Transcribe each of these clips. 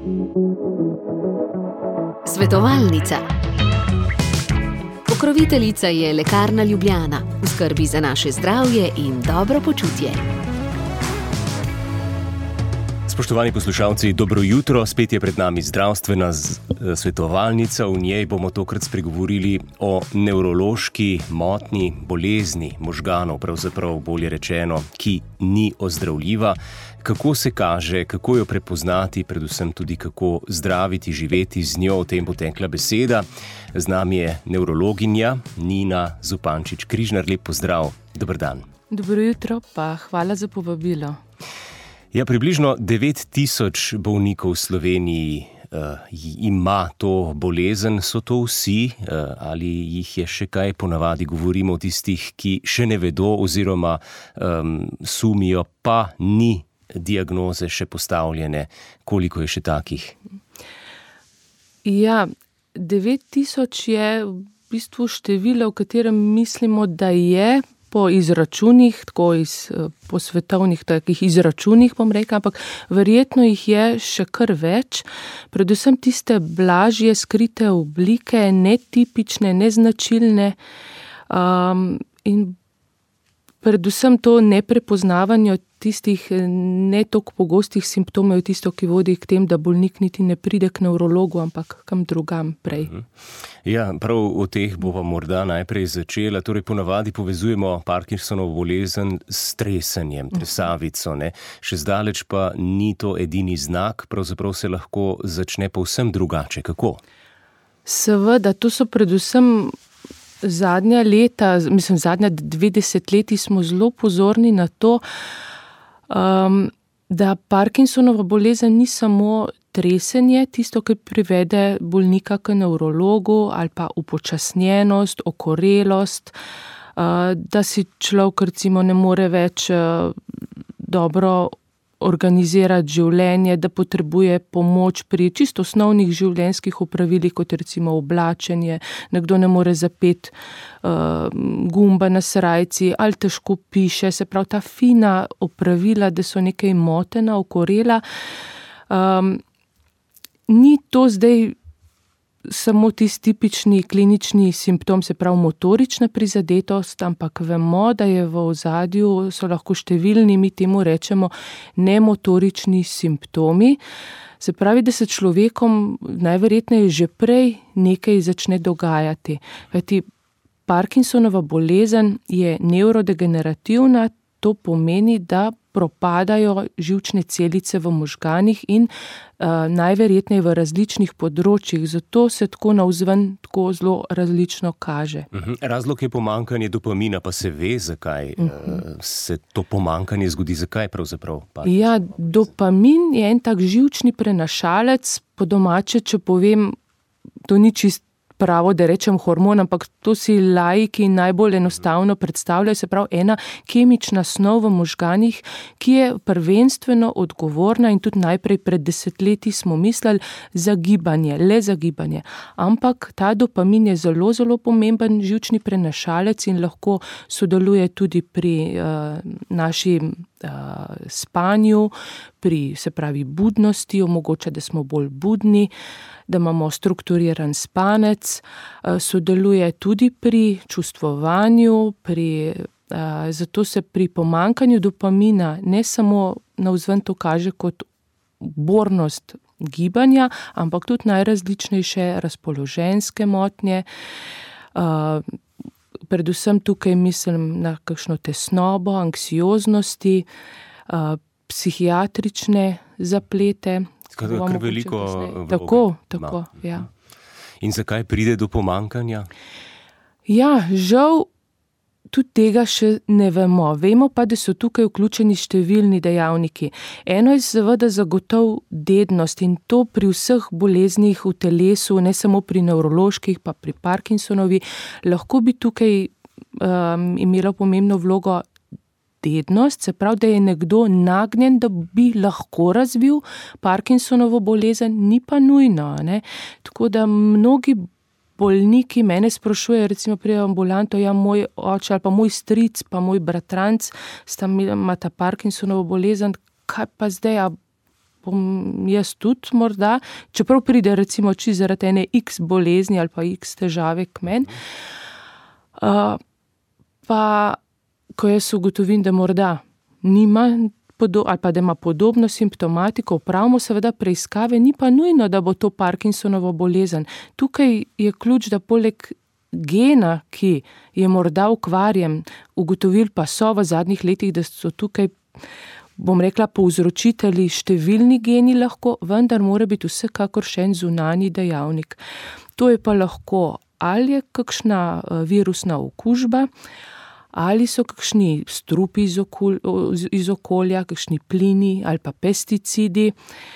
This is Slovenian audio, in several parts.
Svetovalnica. Pokroviteljica je Lekarna Ljubljana, v skrbi za naše zdravje in dobro počutje. Spoštovani poslušalci, dobro jutro. Spet je pred nami zdravstvena svetovalnica. V njej bomo tokrat spregovorili o nevrološki motnji, bolezni možganov, pravzaprav bolje rečeno, ki ni ozdravljiva. Kako se kaže, kako jo prepoznati, predvsem tudi kako zdraviti, živeti z njo, o tem bo tekla beseda. Z nami je nevrologinja Nina Zupančič-Križnar. Lep pozdrav, dober dan. Dobro jutro, pa hvala za povabilo. Ja, približno 9000 bolnikov v Sloveniji ima to bolezen. So to vsi ali jih je še kaj? Ponavadi govorimo o tistih, ki še ne vedo oziroma sumijo, pa ni diagnoze še postavljene. Koliko je še takih? Ja, 9000 je v bistvu število, v katerem mislimo, da je po izračunih, tako po svetovnih takih izračunih, bom rekla, ampak verjetno jih je še kar več. Predvsem tiste blažje skrite oblike, netipične, neznačilne in predvsem to neprepoznavanje tistih ne toliko pogostih simptomov je tisto, ki vodi k tem, da bolnik niti ne pride k nevrologu, ampak kam drugam prej. Ja, prav o teh bova morda najprej začela. Torej, ponavadi povezujemo Parkinsonovo bolezen s tresenjem, tresavico, ne? Še zdaleč pa ni to edini znak, pravzaprav se lahko začne povsem drugače. Kako? Seveda, to so predvsem zadnja leta, zadnja 20 leti smo zelo pozorni na to, da Parkinsonova bolezen ni samo tresenje, tisto, ki privede bolnika k nevrologu, ali pa upočasnjenost, okorelost, da si človek recimo ne more več dobro organizirati življenje, da potrebuje pomoč pri čisto osnovnih življenjskih opravilih, kot recimo oblačenje, nekdo ne more zapeti gumba na srajci ali težko piše, se pravi ta fina opravila, da so nekaj motena, okorela. Ni to zdaj samo tisti tipični klinični simptom, se pravi motorična prizadetost, ampak vemo, da je v ozadju, so lahko številni, mi temu rečemo, nemotorični simptomi. Se pravi, da se človekom najverjetneje že prej nekaj začne dogajati. Kajti Parkinsonova bolezen je nevrodegenerativna, to pomeni, da propadajo živčne celice v možganih in najverjetneje v različnih področjih, zato se tako navzven tako zelo različno kaže. Razlog je pomanjkanje dopamina, pa se ve, zakaj se to pomanjkanje zgodi, zakaj pravzaprav? Ja, dopamin je en tak živčni prenašalec, po domače, če povem, to ni čisto pravo, da rečem hormon, ampak to si laiki najbolj enostavno predstavljajo, se pravi ena kemična snov v možganih, ki je prvenstveno odgovorna in tudi najprej pred desetletji smo mislili za gibanje, le za gibanje. Ampak ta dopamin je zelo, zelo pomemben živčni prenašalec in lahko sodeluje tudi pri našim spanju, pri, se pravi, budnosti, omogoča, da smo bolj budni, da imamo strukturiran spanec, sodeluje tudi pri čustvovanju, zato se pri pomanjkanju dopamina ne samo navzven to kaže kot bornost gibanja, ampak tudi najrazličnejše razpoloženjske motnje, predvsem tukaj mislim na kakšno tesnobo, anksioznosti, psihiatrične zaplete. Kar veliko vloge. Tako, ja. In zakaj pride do pomanjkanja? Ja, žal tudi tega še ne vemo. Vemo pa, da so tukaj vključeni številni dejavniki. Eno je seveda zagotovo dednost in to pri vseh boleznih v telesu, ne samo pri nevroloških, pa pri Parkinsonovi, lahko bi tukaj imelo pomembno vlogo dednost, se pravi, da je nekdo nagnjen, da bi lahko razvil Parkinsonovo bolezen, ni pa nujno, ne? Tako da mnogi bolniki mene sprašujejo, recimo pri ambulanto, ja, moj oče ali pa moj stric, pa moj bratranc, imata Parkinsonovo bolezen, kaj pa zdaj, bom jaz tudi morda, čeprav pride recimo čisto zaradi ene X bolezni ali pa X težave k meni, pa ko jaz ugotovim, da morda nima ali pa da ima podobno simptomatiko, opravimo seveda preiskave, ni pa nujno, da bo to Parkinsonovo bolezen. Tukaj je ključ, da poleg gena, ki je morda okvarjen, ugotovili pa so v zadnjih letih, da so tukaj, bom rekla, povzročitelji številni geni lahko, vendar mora biti vsekakor še en zunanji dejavnik. To je pa lahko ali je kakšna virusna okužba, ali so kakšni strupi iz okolja, kakšni plini ali pa pesticidi,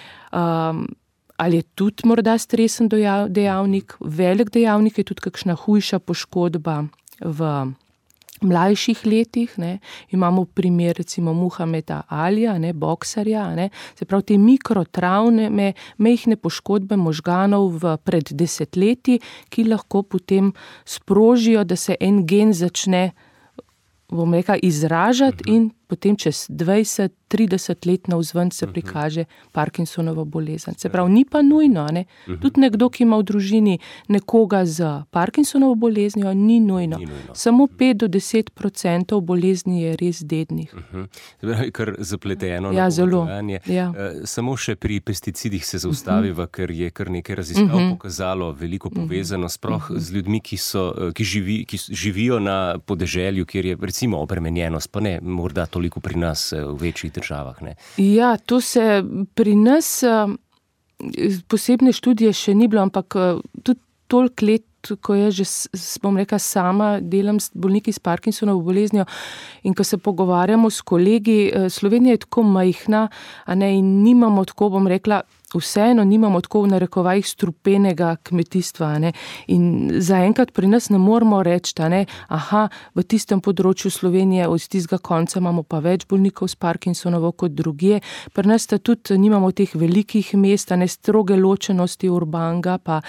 ali je tudi morda stresen dejavnik. Velik dejavnik je tudi kakšna hujša poškodba v mlajših letih, ne. Imamo primer recimo Muhameda Alija, ne, boksarja, ne. Se pravi, te mikrotravme, majhne poškodbe možganov pred desetletji, ki lahko potem sprožijo, da se en gen začne, bom rekla, izražati in potem čez 20-30 let navzven se prikaže Parkinsonovo bolezen. Se pravi, ni pa nujno, ne. Tudi nekdo, ki ima v družini nekoga z Parkinsonovo boleznijo, ni nujno. Samo 5-10% bolezni je res dednih. Kar zapleteno napovedovanje. Samo še pri pesticidih se zaustaviva, ker je kar nekaj raziskav pokazalo veliko povezano sploh z ljudmi, ki živijo na podeželju, kjer je recimo obremenjenost, pa ne morda toliko pri nas v večjih državah, ne? Ja, to se pri nas posebne študije še ni bilo, ampak tudi toliko let, ko je že, bom rekla, sama delam s bolniki s Parkinsonovo boleznijo in ko se pogovarjamo s kolegi, Slovenija je tako majhna, a ne, in nimamo tako, bom rekla, vseeno nimamo tako v narekovajih strupenega kmetijstva, ne, in zaenkrat pri nas ne moramo reči, ne, v tistem področju Slovenije od tistega konca imamo pa več bolnikov s Parkinsonovo kot drugje. Pri nas tudi nimamo teh velikih mest, ne, stroge ločenosti urbanga pa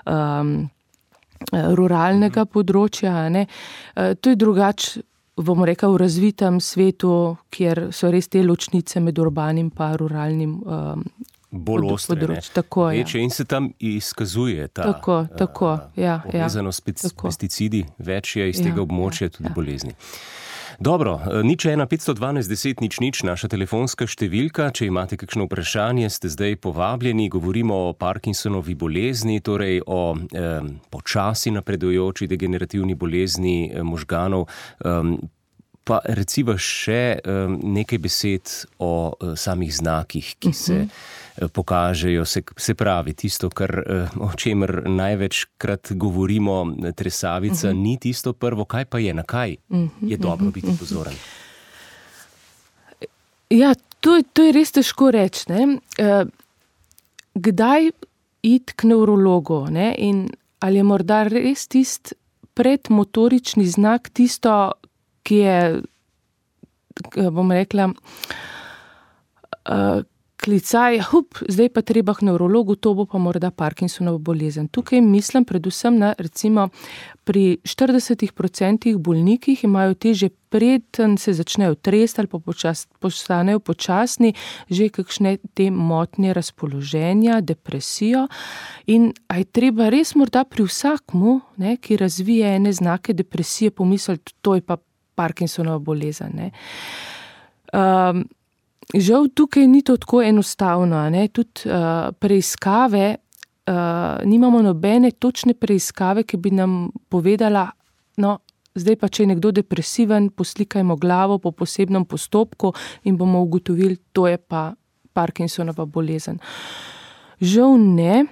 ruralnega področja, ne. To je drugače, bomo rekla, v razvitem svetu, kjer so res te ločnice med urbanim pa ruralnim bolj ostre, večje in se tam izkazuje ta povezanost s pesticidi, več je iz tega območja tudi bolezni. Dobro, 01 512 10 00, naša telefonska številka, če imate kakšno vprašanje, ste zdaj povabljeni, govorimo o Parkinsonovi bolezni, torej o počasi napredujoči degenerativni bolezni možganov. Pa reciva še nekaj besed o samih znakih, ki se pokažejo, se pravi tisto, o čemer največkrat govorimo, tresavica, ni tisto prvo, kaj pa je, na kaj je dobro biti pozoren? Ja, to je res težko reči, ne. Kdaj iti k nevrologu, ne, in ali je morda res tisti predmotorični znak tisto, ki je, bom rekla, klicaj, zdaj pa treba k nevrologu, to bo pa morda Parkinsonova bolezen. Tukaj mislim predvsem na, recimo, pri 40% bolnikih imajo te že preden se začnejo tresti ali pa postanejo počasni, že kakšne te motnje razpoloženja, depresijo, in a je treba res morda pri vsakmu, ne, ki razvije ene znake depresije, pomisliti, to je pa Parkinsonova bolezen, ne. Žal tukaj ni to tako enostavno, ne. Tudi preiskave, nimamo nobene točne preiskave, ki bi nam povedala, no, zdaj pa, če je nekdo depresiven, poslikajmo glavo po posebnem postopku in bomo ugotovili, to je pa Parkinsonova bolezen. Žal ne.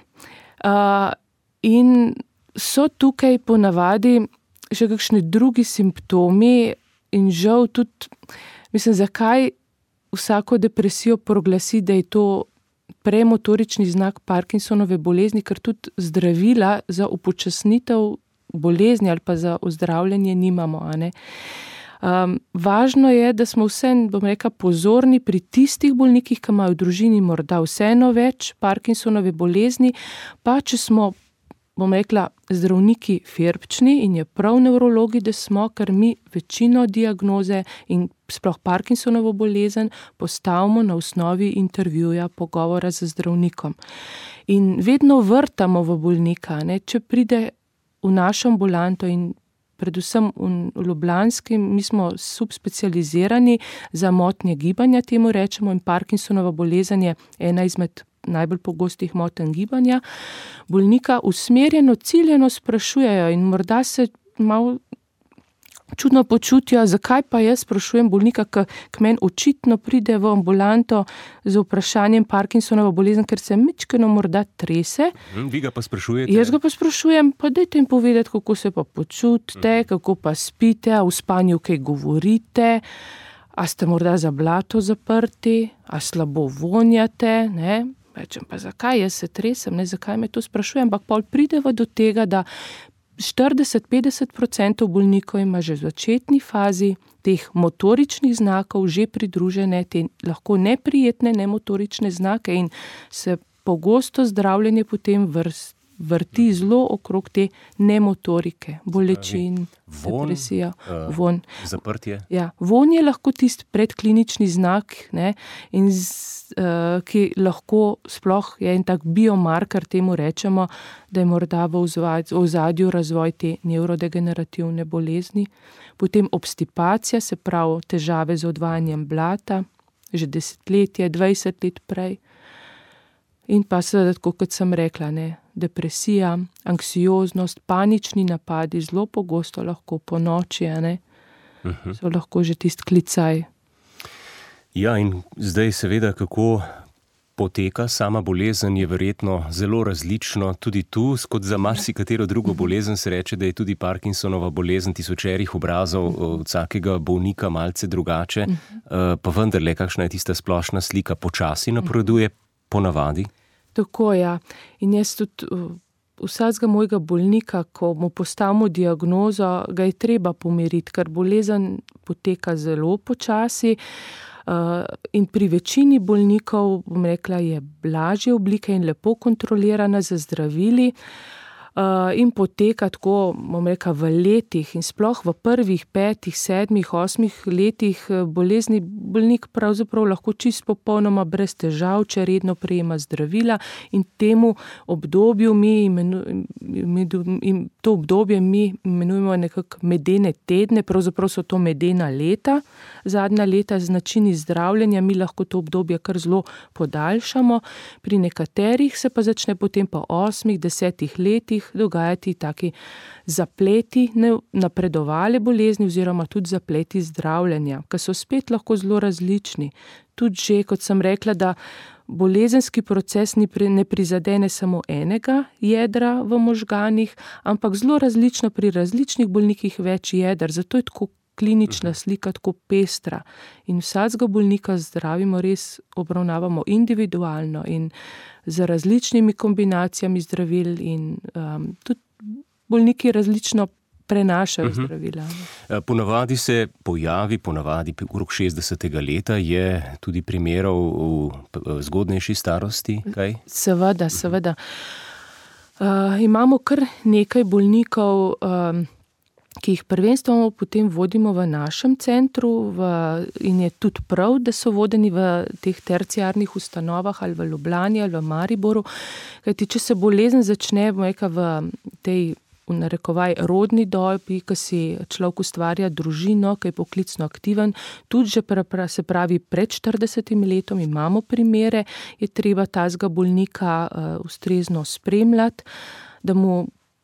In so tukaj ponavadi še kakšni drugi simptomi in žal tudi, mislim, zakaj vsako depresijo proglasi, da je to premotorični znak Parkinsonove bolezni, ker tudi zdravila za upočasnitev bolezni ali pa za ozdravljanje nimamo, a ne. Važno je, da smo vseeno, bom rekla, pozorni pri tistih bolnikih, ki imajo v družini morda vseeno več Parkinsonove bolezni, pa če smo, bom rekla, zdravniki firpčni in je prav nevrologi, da smo, ker mi večino diagnoze in sploh Parkinsonovo bolezen postavimo na osnovi intervjuja, pogovora z zdravnikom. In vedno vrtamo v bolnika, ne, če pride v našo ambulanto in predvsem v Ljubljanski, mi smo subspecializirani za motnje gibanja, temu rečemo, in Parkinsonova bolezen je ena izmed najbolj pogostih motenj gibanja. Bolnika usmerjeno, ciljeno sprašujejo in morda se malo čudno počutijo, zakaj pa jaz sprašujem bolnika, k meni očitno pride v ambulanto z vprašanjem Parkinsonova bolezen, ker se mičkeno morda trese. Vi ga pa sprašujete? Jaz ga pa sprašujem, pa dajte jim povedati, kako se pa počutite, kako pa spite, a v spanju kaj govorite, a ste morda za blato zaprti, a slabo vonjate, ne? Rečem, pa zakaj jaz se tresem, ne, zakaj me to sprašujem, ampak pol prideva do tega, da 40-50% bolnikov ima že v začetni fazi teh motoričnih znakov že pridružene, te lahko neprijetne nemotorične znake in se pogosto zdravljenje potem vrti zelo okrog te nemotorike, bolečin, depresija, von. Zaprtje. Ja, von je lahko tisti predklinični znak, ne, in ki lahko sploh je en tak biomarker, temu rečemo, da je morda v ozadju razvoj te nevrodegenerativne bolezni. Potem obstipacija, se pravi težave z odvajanjem blata, že 10 let, 20 let prej. In pa seveda, kot sem rekla, ne, depresija, anksioznost, panični napadi, zelo pogosto lahko po noči, ne, so lahko že tisti klicaj. Ja, in zdaj seveda, kako poteka sama bolezen, je verjetno zelo različno. Tudi tu, kot za marsikatero drugo bolezen, se reče, da je tudi Parkinsonova bolezen tisočerih obrazov od vsakega bolnika malce drugače. Pa vendarle, kakšna je tista splošna slika? Počasi napreduje, ponavadi? Tako, ja. In jaz tudi vsakega mojega bolnika, ko mu postavimo diagnozo, ga je treba pomiriti, ker bolezen poteka zelo počasi. In pri večini bolnikov, bom rekla, je blažje oblike in lepo kontrolirana z zdravili in poteka tako, bom rekla, v letih in sploh v prvih 5, 7, 8 letih bolezni bolnik pravzaprav lahko čisto popolnoma brez težav, če redno prejema zdravila in temu obdobju to obdobje mi imenujemo nekako medene tedne, pravzaprav so to medena leta, zadnja leta z načini zdravljenja, mi lahko to obdobje kar zelo podaljšamo, pri nekaterih se pa začne potem po 8, 10 letih dogajati taki zapleti napredovale bolezni oziroma tudi zapleti zdravljenja, ki so spet lahko zelo različni. Tudi že, kot sem rekla, da bolezenski proces ne prizadene samo enega jedra v možganih, ampak zelo različno pri različnih bolnikih več jeder, zato je tako klinična slika tako pestra. In vsakega bolnika zdravimo, res obravnavamo individualno in z različnimi kombinacijami zdravil in tudi bolniki različno prenašajo zdravila. Ponavadi se pojavi, okrog 60. leta, je tudi primerov v zgodnejši starosti, kaj? Seveda. Imamo kar nekaj bolnikov, ki jih prvenstveno potem vodimo v našem centru in je tudi prav, da so vodeni v teh terciarnih ustanovah ali v Ljubljani ali v Mariboru, kajti če se bolezen začne v tej v narekovaj rodni dobi, ko si človek ustvarja družino, ki je poklicno aktiven, tudi že se pravi pred 40 letom imamo primere, je treba tazga bolnika ustrezno spremljati, da mu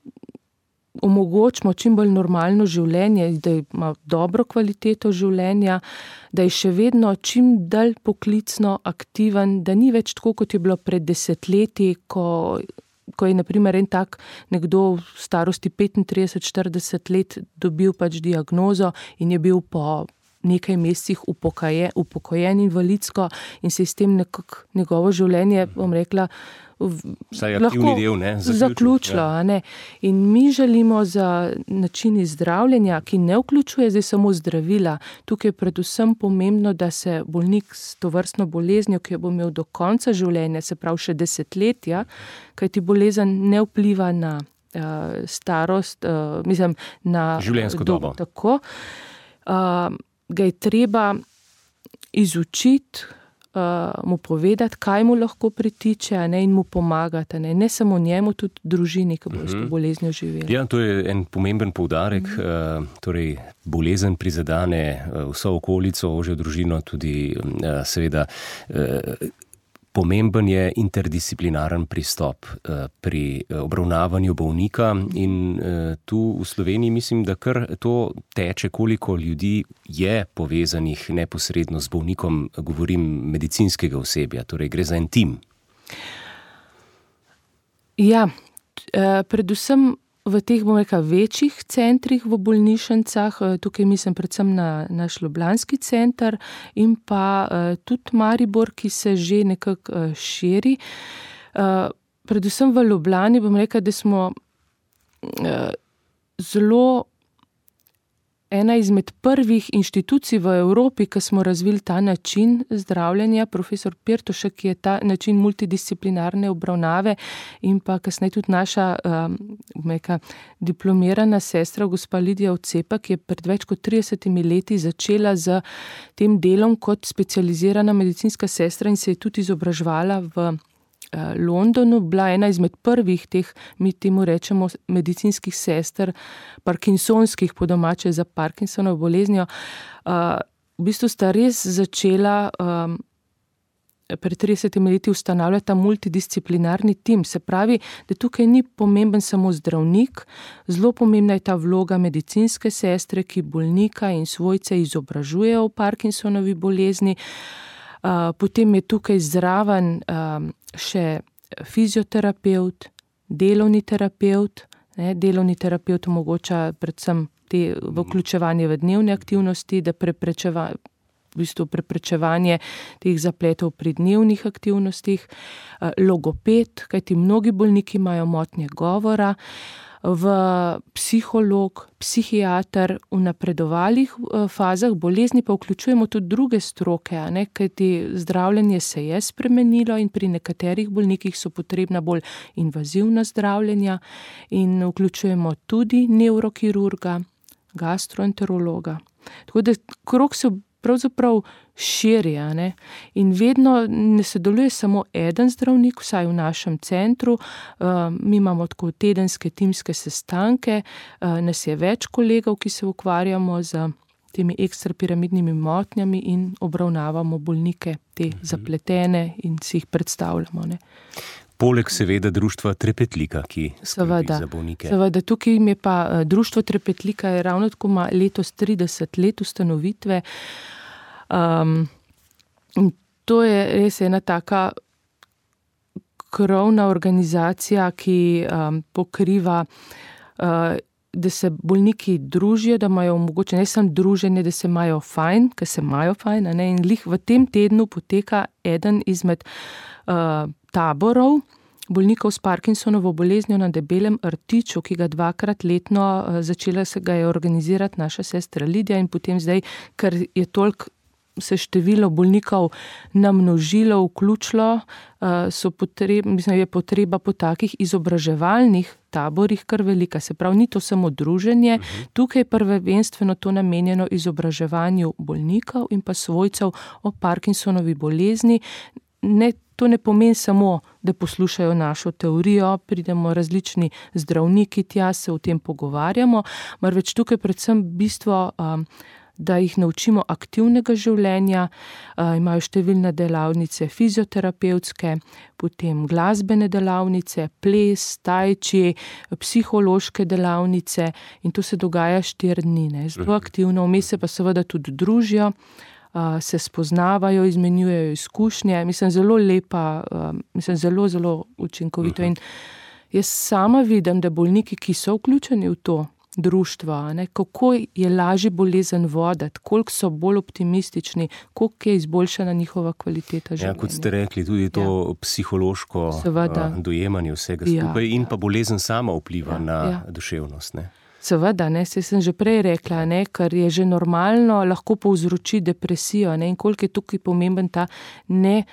omogočimo čim bolj normalno življenje, da ima dobro kvaliteto življenja, da je še vedno čim dalj poklicno aktiven, da ni več tako, kot je bilo pred 10 leti, ko je na primer en tak nekdo v starosti 35-40 let dobil pač diagnozo in je bil po nekaj mesecih upokojen invalidsko in se je s tem nekako njegovo življenje, bom rekla, lahko zaključilo. Ja. In mi želimo za načini zdravljenja, ki ne vključuje zdaj samo zdravila, tukaj je predvsem pomembno, da se bolnik s tovrstno boleznijo, ki jo bo imel do konca življenja, se pravi še desetletja, kajti bolezen ne vpliva na starost, na življenjsko dobo. Tako, ga je treba izučiti, mu povedati, kaj mu lahko pritiče, in mu pomagati. Ne samo njemu, tudi družini, ki bo s to boleznjo živeli. Ja, to je en pomemben poudarek. Torej, bolezen prizadene vso okolico, ožjo družino, tudi seveda pomemben je interdisciplinaren pristop pri obravnavanju bolnika in tu v Sloveniji mislim, da kar to teče, koliko ljudi je povezanih neposredno z bolnikom, govorim medicinskega osebja, torej gre za en tim. Ja, predvsem v teh, večjih centrih v bolnišnicah, tukaj mislim predvsem na naš ljubljanski center in pa tudi Maribor, ki se že nekako širi. Predvsem v Ljubljani da smo zelo ena izmed prvih inštitucij v Evropi, ki smo razvili ta način zdravljenja. Profesor Pirtošek je ta način multidisciplinarne obravnave in pa kasneje tudi naša diplomirana sestra, gospa Lidija Odcepa, ki je pred več kot 30 leti začela z tem delom kot specializirana medicinska sestra in se je tudi izobraževala v Londonu, bila ena izmed prvih teh, mi temu rečemo, medicinskih sester, parkinsonskih, po domače za Parkinsonovo boleznijo. V bistvu sta res začela pred 30 leti ustanavljati ta multidisciplinarni tim. Se pravi, da tukaj ni pomemben samo zdravnik, zelo pomembna je ta vloga medicinske sestre, ki bolnika in svojce izobražuje o Parkinsonovi bolezni. Potem je tukaj zraven še fizioterapevt, delovni terapevt. Delovni terapevt omogoča predvsem vključevanje v dnevne aktivnosti, da preprečevanje teh zapletov pri dnevnih aktivnostih. Logoped, kajti mnogi bolniki imajo motnje govora. V psiholog, psihiater, v napredovalih fazah bolezni pa vključujemo tudi druge stroke, kajti zdravljenje se je spremenilo in pri nekaterih bolnikih so potrebna bolj invazivna zdravljenja in vključujemo tudi nevrokirurga, gastroenterologa. Tako da krog se pravzaprav širi, in vedno ne sodeluje samo eden zdravnik, vsaj v našem centru. Mi imamo tako tedenske timske sestanke, nas je več kolegov, ki se ukvarjamo z temi ekstrapiramidnimi motnjami in obravnavamo bolnike, te zapletene in si jih predstavljamo. Poleg seveda društva Trepetlika, ki skrbi za bolnike. Seveda, tukaj je pa društvo Trepetlika je ravno tako ima letos 30 let ustanovitve. To je res ena taka krovna organizacija, ki pokriva, da se bolniki družijo, da imajo mogoče ne samo druženje, da se imajo fajn, ker se imajo fajn, in glih v tem tednu poteka eden izmed taborov bolnikov s Parkinsonovo boleznijo na Debelem rtiču, ki ga 2-krat letno začela se ga je organizirati naša sestra Lidija in potem zdaj, ker je toliko se število bolnikov namnožilo, vključilo, je potreba po takih izobraževalnih taborih kar velika. Se pravi, ni to samo druženje, tukaj je prvenstveno to namenjeno izobraževanju bolnikov in pa svojcev o Parkinsonovi bolezni. To ne pomeni samo, da poslušajo našo teorijo, pridemo različni zdravniki tja, se o tem pogovarjamo, marveč tukaj predvsem bistvo, da jih naučimo aktivnega življenja, imajo številne delavnice fizioterapevtske, potem glasbene delavnice, ples, tai chi, psihološke delavnice in to se dogaja 4 dni. Zelo aktivno, vmes se pa seveda tudi družijo, se spoznavajo, izmenjujejo izkušnje, zelo lepa, zelo učinkovito. In jaz sama vidim, da bolniki, ki so vključeni v to društvo, kako je lažje bolezen voditi, koliko so bolj optimistični, koliko je izboljšana njihova kvaliteta življenja. Ja, kot ste rekli, tudi to psihološko dojemanje vsega skupaj in pa bolezen sama vpliva na duševnost. Seveda, se sem že prej rekla, ker je že normalno lahko povzroči depresijo in koliko je tukaj pomemben ta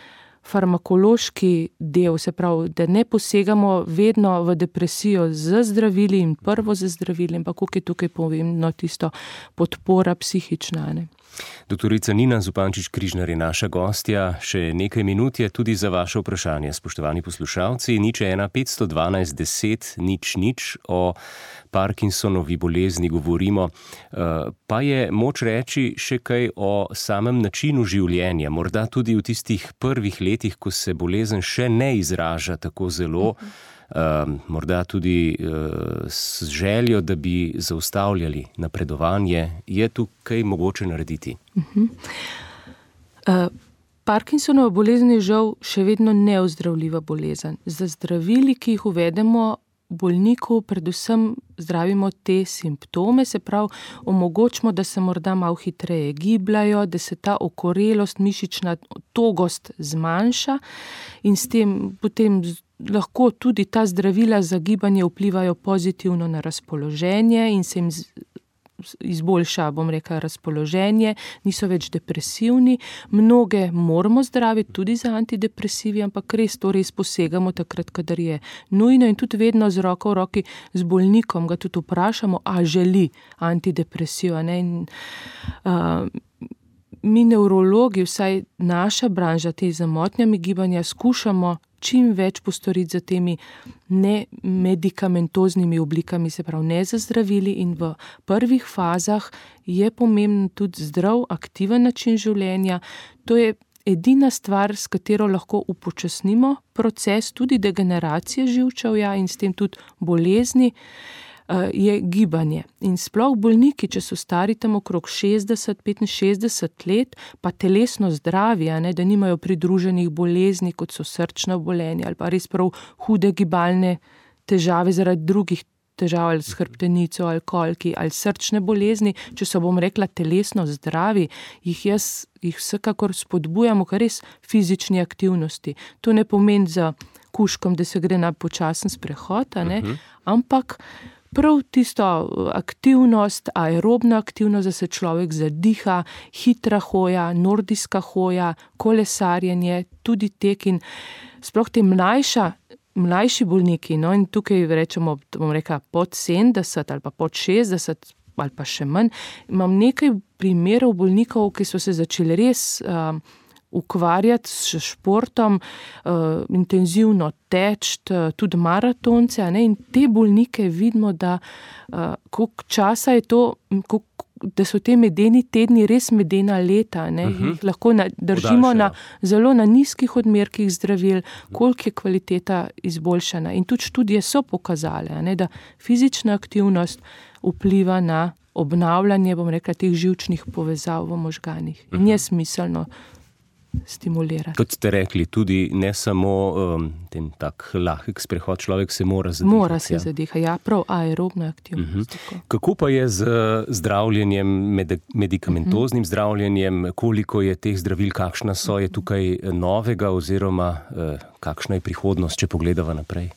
farmakološki del, se pravi, da ne posegamo vedno v depresijo z zdravili in prvo z zdravili, ampak koliko je tukaj pomembno tisto podpora psihična, ne. Doktorica Nina Zupančič-Križnar je naša gostja. Še nekaj minut je tudi za vaše vprašanje, spoštovani poslušalci. 01 512 10 00 o Parkinsonovi bolezni govorimo. Pa je moč reči še kaj o samem načinu življenja, morda tudi v tistih prvih letih, ko se bolezen še ne izraža tako zelo, morda tudi s željo, da bi zaustavljali napredovanje. Je tu kaj mogoče narediti? Parkinsonova bolezen je žal še vedno neozdravljiva bolezen. Za zdravili, ki jih uvedemo bolniku, predvsem zdravimo te simptome, se pravi, omogočimo, da se morda malo hitreje gibljajo, da se ta okorelost, mišična togost zmanjša in s tem potem lahko tudi ta zdravila za gibanje vplivajo pozitivno na razpoloženje in se jim izboljša, bom rekla, razpoloženje, niso več depresivni. Mnoge moramo zdraviti tudi za antidepresivi, ampak res posegamo takrat, kadar je nujno in tudi vedno z roko v roki z bolnikom ga tudi vprašamo, a želi antidepresijo, ne? In, mi nevrologi, vsaj naša branža, te z motnjami gibanja, skušamo čim več postoriti za temi nemedikamentoznimi oblikami, se pravi ne za zdravili, in v prvih fazah je pomemben tudi zdrav, aktiven način življenja. To je edina stvar, s katero lahko upočasnimo proces tudi degeneracije živčevja in s tem tudi bolezni, je gibanje. In sploh bolniki, če so stari tam okrog 60-65 let, pa telesno zdravi, ne, da nimajo pridruženih bolezni, kot so srčna obolenja ali pa res prav hude gibalne težave zaradi drugih težav, ali s hrbtenico, ali kolki, ali srčne bolezni, če so, bom rekla, telesno zdravi, jih vsekakor spodbujamo k res fizični aktivnosti. To ne pomeni za kužkom, da se gre na počasen sprehod, ne, ampak prav tisto aktivnost, aerobna aktivnost, da se človek zadiha, hitra hoja, nordijska hoja, kolesarjenje, tudi tek in sploh te mlajši bolniki, no, in tukaj rečemo, bom rekla, pod 70 ali pa pod 60 ali pa še manj, imam nekaj primerov bolnikov, ki so se začeli res ukvarjati s športom, intenzivno teči, tudi maratonce, ne? In te bolnike vidimo, da koliko časa je to, da so te medeni tedni res medena leta, ne? Jih lahko držimo zelo na nizkih odmerkih zdravil, koliko je kvaliteta izboljšana. In tudi študije so pokazale, ne, da fizična aktivnost vpliva na obnavljanje, bom rekla, teh živčnih povezav v možganih. In je smiselno stimulirati. Kot ste rekli, tudi ne samo ten tak lahek sprehod, človek se mora zadihati. Mora se zadihati, ja, prav aerobna aktivnost. Kako pa je z zdravljenjem, medikamentoznim zdravljenjem, koliko je teh zdravil, kakšna so, je tukaj novega oziroma kakšna je prihodnost, če pogledava naprej?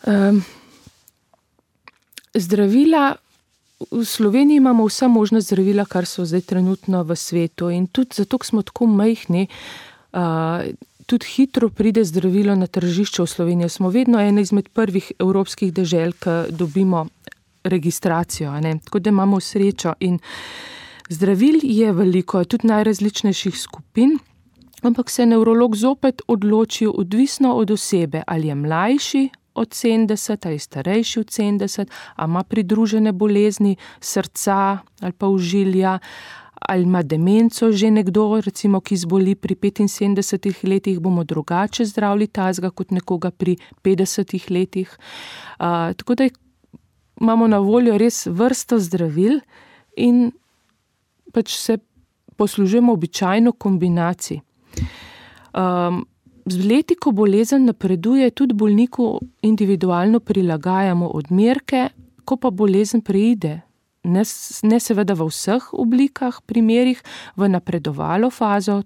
Zdravila, v Sloveniji imamo vsa možna zdravila, kar so zdaj trenutno v svetu, in tudi zato, ker smo tako majhni, tudi hitro pride zdravilo na tržišče v Slovenijo. Smo vedno ena izmed prvih evropskih dežel, ki dobimo registracijo, ne? Tako da imamo srečo. In zdravil je veliko, tudi najrazličnejših skupin, ampak se nevrolog zopet odloči, odvisno od osebe, ali je mlajši od 70 ali starejši od 70, a ima pridružene bolezni srca ali pa ožilja, ali ima demenco že nekdo, recimo, ki zboli pri 75 letih, bomo drugače zdravili tazga kot nekoga pri 50 letih. Tako da imamo na voljo res vrsto zdravil in pač se poslužujemo običajno kombinacij. Z leti, ko bolezen napreduje, tudi bolniku individualno prilagajamo odmerke, ko pa bolezen preide, ne seveda v vseh oblikah, primerih, v napredovalo fazo, to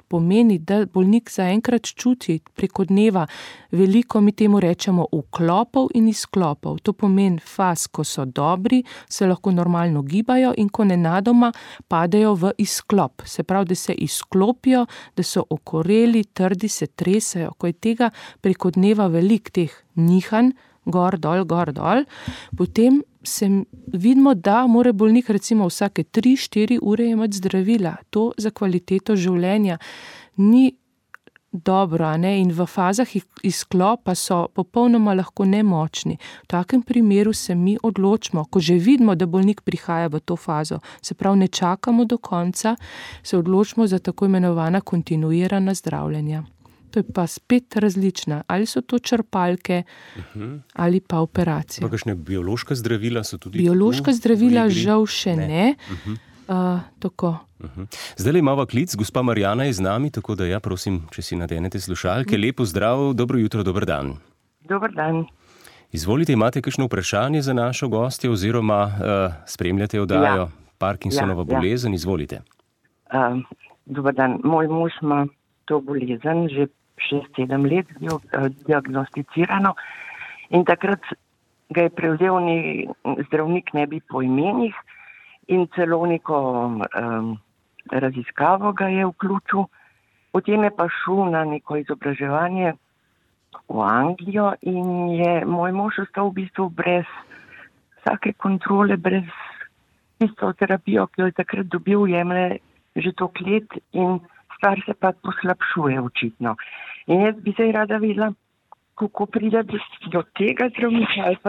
pomeni, da bolnik zaenkrat čuti preko dneva veliko, mi temu rečemo, vklopov in izklopov. To pomeni faz, ko so dobri, se lahko normalno gibajo in ko nenadoma padejo v izklop. Se pravi, da se izklopijo, da so okoreli, trdi, se tresajo. Ko je tega preko dneva veliko teh nihanj, gor, dol, potem vidimo, da mora bolnik recimo vsake 3-4 ure imeti zdravila. To za kvaliteto življenja ni dobro, ne? In v fazah izklopa so popolnoma lahko nemočni. V takem primeru se mi odločimo, ko že vidimo, da bolnik prihaja v to fazo, se pravi ne čakamo do konca, se odločimo za tako imenovana kontinuirana zdravljenja. To je pa spet različna. Ali so to črpalke, ali pa operacije. Pa kakšne biološka zdravila so tudi? Biološka zdravila žal še ne. Tako. Zdaj imamo klic, gospa Marjana je z nami, tako da prosim, če si nadenete slušalke. Lepo zdrav, dobro jutro, dober dan. Dober dan. Izvolite, imate kakšno vprašanje za našo gostjo oziroma spremljate oddajo Parkinsonova bolezen? Izvolite. Dober dan. Moj mož ima to bolezen že 6-7 let diagnosticirano in takrat ga je prevzel zdravnik ne bi po imenih in celo neko raziskavo ga je vključil. Potem je pa šel na neko izobraževanje v Anglijo in je moj mož ostal v bistvu brez vsake kontrole, brez tisto terapijo, ki jo je takrat dobil, jemlje že toliko let in stvar se pa poslabšuje očitno. In jaz bi se rada videla, kako pride do tega zdravnika ali pa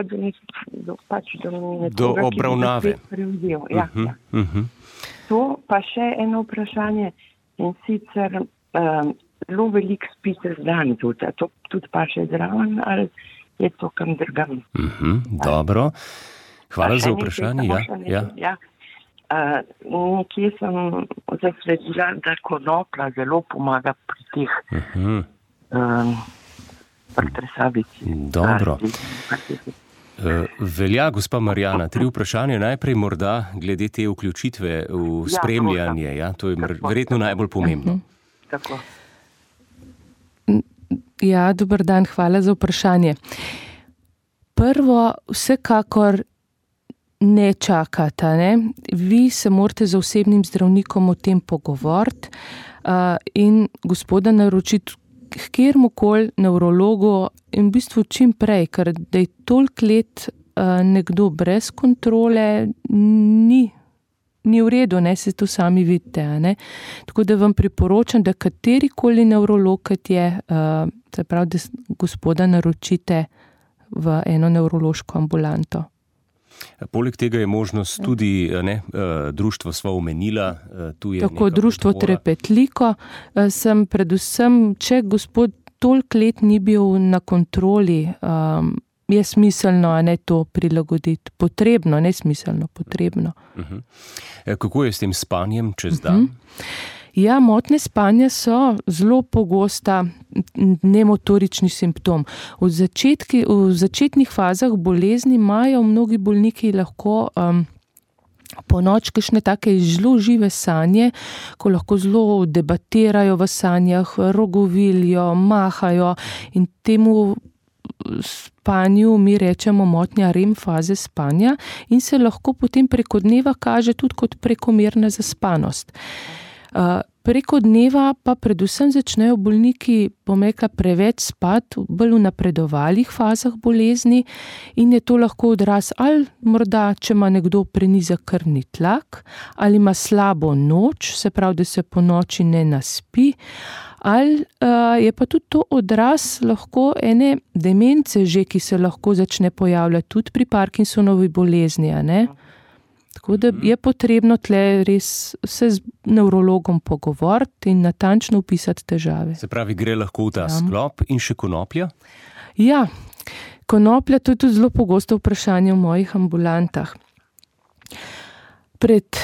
do obravnave. To pa še eno vprašanje in sicer zelo veliko spite z dan tudi. To tudi pa še zraven ali je to kam drugam? Dobro. Hvala za vprašanje. Nekje sem zasledila, da konoplja zelo pomaga pri teh pretresavici. Dobro. Velja, gospa Marjana, 3 vprašanja. Najprej morda glede te vključitve v spremljanje. To je verjetno najbolj pomembno. Tako. Dober dan, hvala za vprašanje. Prvo, vsekakor ne čakata, ne? Vi se morate z osebnim zdravnikom o tem pogovoriti in gospoda naročiti k kjermukoli nevrologu in v bistvu čim prej, ker da je toliko let nekdo brez kontrole, ni v redu, ne, se to sami vidite, ne. Tako da vam priporočam, da katerikoli nevrolog, kot je, se pravi, da gospoda naročite v eno nevrološko ambulanto. Poleg tega je možnost tudi, društvo sva omenila, tu je tako, društvo Trepetliko, sem predvsem, če gospod toliko let ni bil na kontroli, je smiselno, to prilagoditi. Potrebno, ne smiselno, potrebno. Kako je s tem spanjem čez dan? Motnje spanja so zelo pogosta nemotorični simptom. V začetnih fazah bolezni imajo mnogi bolniki lahko po noč kakšne take zelo žive sanje, ko lahko zelo debatirajo v sanjah, rogovilijo, mahajo in temu spanju mi rečemo motnja REM faze spanja in se lahko potem preko dneva kaže tudi kot prekomerna zaspanost. Preko dneva pa predvsem začnejo bolniki, preveč spati, bolj v napredovalih fazah bolezni in je to lahko odraz ali morda, če ima nekdo prenizek krvni tlak, ali ima slabo noč, se pravi, da se po noči ne naspi, ali je pa tudi to odraz lahko ene demence že, ki se lahko začne pojavljati tudi pri Parkinsonovi bolezni, ne? Tako da je potrebno tle res se z nevrologom pogovoriti in natančno opisati težave. Se pravi, gre lahko v ta sklop in še konoplja? Konoplja, to je tudi zelo pogosto vprašanje v mojih ambulantah. Pred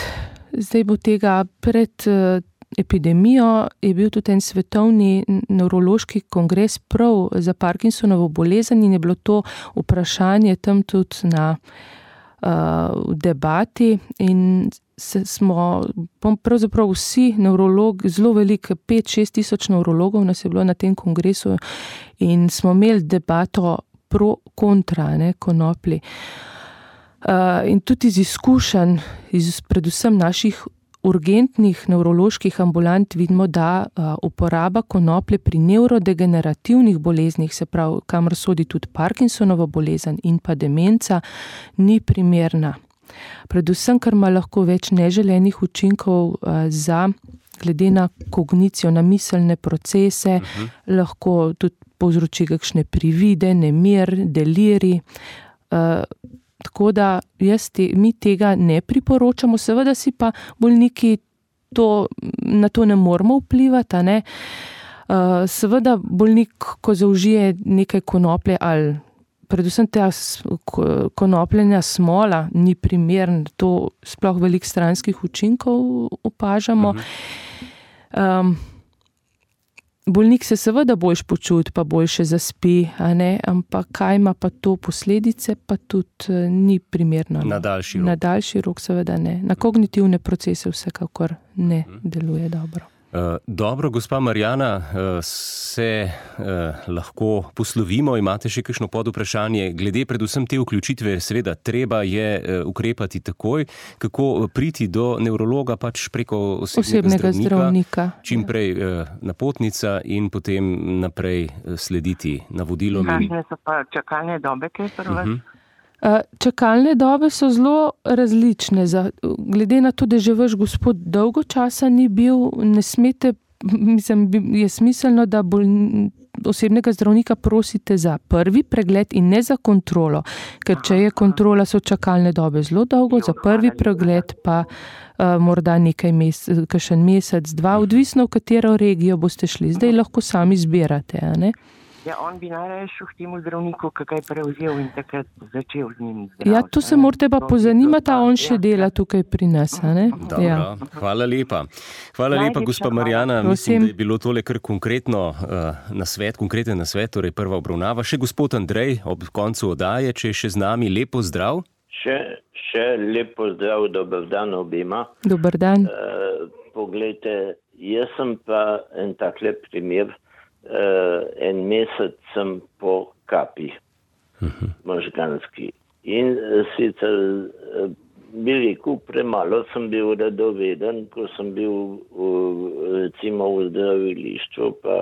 epidemijo je bil tudi en svetovni nevrološki kongres prav za Parkinsonovo bolezen in je bilo to vprašanje tam tudi v debati in smo pravzaprav vsi nevrologi, zelo veliko, 5-6 tisoč nevrologov nas je bilo na tem kongresu in smo imeli debato pro-kontra, konoplji. In tudi iz izkušenj, predvsem naših urgentnih nevroloških ambulant vidimo, da uporaba konoplje pri nevrodegenerativnih boleznih, se pravi, kamor sodi tudi Parkinsonova bolezen in pa demenca, ni primerna. Predvsem, ker ima lahko več neželenih učinkov glede na kognicijo, na miselne procese, lahko tudi povzroči kakšne privide, nemir, deliri. Tako da mi tega ne priporočamo, seveda si pa bolniki na to ne moramo vplivati, ne. Seveda bolnik, ko zaužije nekaj konoplje ali predvsem ta konopljena smola ni primern, to sploh veliko stranskih učinkov opažamo. Bolnik se seveda boljš počuti, pa boljše zaspi, ampak kaj ima pa to posledice, pa tudi ni primerno. Na daljši rok. Na daljši rok seveda ne. Na kognitivne procese vsekakor ne deluje dobro. Dobro, gospa Marjana, se lahko poslovimo, imate še kakšno podvprašanje? Glede predvsem te vključitve, seveda, treba je ukrepati takoj, kako priti do nevrologa pač preko osebnega zdravnika, čim prej napotnica in potem naprej slediti navodilom. Kakšne so pa čakalne dobe, kaj prvo? Čakalne dobe so zelo različne. Glede na to, da že vaš gospod dolgo časa ni bil, ne smete, je smiselno, da osebnega zdravnika prosite za prvi pregled in ne za kontrolo, ker če je kontrola, so čakalne dobe zelo dolgo, za prvi pregled pa morda kakšen mesec, 2, odvisno v katero regijo boste šli. Zdaj lahko sami zbirate, ne? Ja, on bi najraje šel k temu zdravniku, kakaj prevzel in takrat začel z njim zdravstvo. Ja, to se morate pa pozanimati, a on še dela tukaj pri nas, ne? Dobro, ja. Hvala lepa. Hvala lepa, gospa Marjana. Mislim, da je bilo tole kar konkreten nasvet, torej prva obravnava. Še gospod Andrej, ob koncu oddaje, če je še z nami, lepo zdrav. Še lepo zdrav, dober dan obima. Dober dan. Poglejte, jaz sem pa en takle primer, en mesec sem po kapi možganski. In sicer bi rekel, premalo sem bil radoveden, ko sem bil recimo v zdravilišču, pa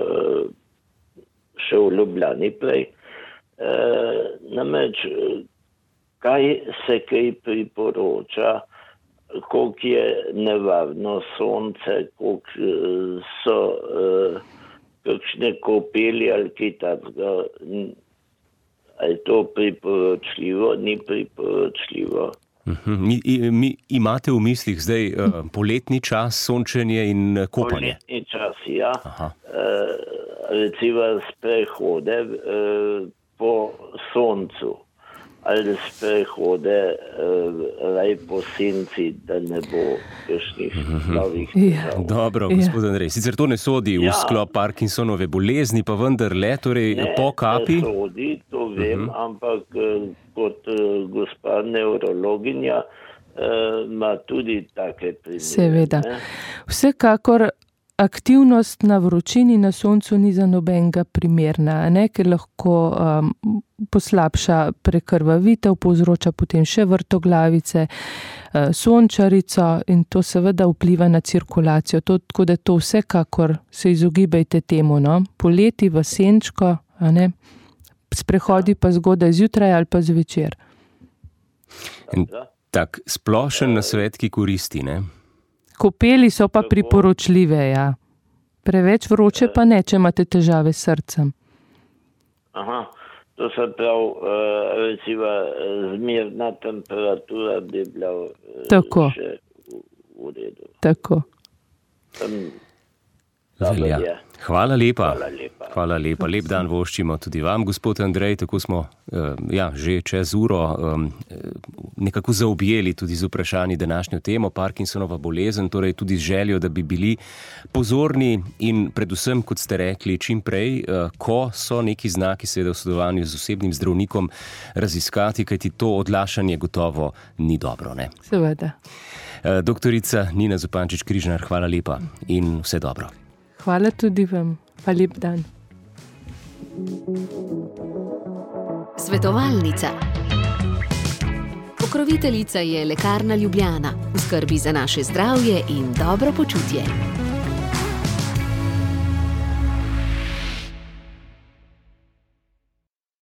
še v Ljubljani prej. Namreč, kaj se kaj priporoča, koliko je nevarno sonce, koliko so kakšne kopeli ali kaj takega. Je to priporočljivo, ni priporočljivo? Imate v mislih zdaj poletni čas, sončenje in kopanje? Poletni čas, ja. Recimo sprehode po soncu ali sprehode po senci, da ne bo kakšnih novih težav. Dobro, gospod Andrej, sicer to ne sodi v sklop Parkinsonove bolezni, pa vendarle, torej po kapi? Ne sodi, to vem, ampak kot gospa nevrologinja ima tudi take primere. Seveda. Vsekakor aktivnost na vročini na soncu ni za nobenega primerna, ker lahko poslabša prekrvavitev, povzroča potem še vrtoglavice, sončarico in to seveda vpliva na cirkulacijo. Tako da to vsekakor se izogibajte temu, no? Poleti v senčko, sprehodi pa zgodaj zjutraj ali pa zvečer. Tak splošen nasvet, ki koristi, ne? Kopeli so pa priporočljive, ja. Preveč vroče pa ne, če imate težave s srcem. Aha, to se pravi, recimo, zmerna temperatura bi bila še v redu. Tako. Velja. Hvala lepa. Hvala lepa. Lep dan voščimo tudi vam, gospod Andrej. Tako smo že čez uro nekako zaobjeli tudi z vprašanji današnjo temo, Parkinsonova bolezen, torej tudi z željo, da bi bili pozorni in predvsem, kot ste rekli, čim prej, ko so neki znaki, seveda v sodelovanju z osebnim zdravnikom, raziskati, kajti to odlašanje gotovo ni dobro, ne? Seveda. Doktorica Nina Zupančič-Križnar, hvala lepa in vse dobro. Hvala tudi vam, pa lep dan. Svetovalnica. Pokroviteljica je Lekarna Ljubljana v skrbi za naše zdravje in dobro počutje.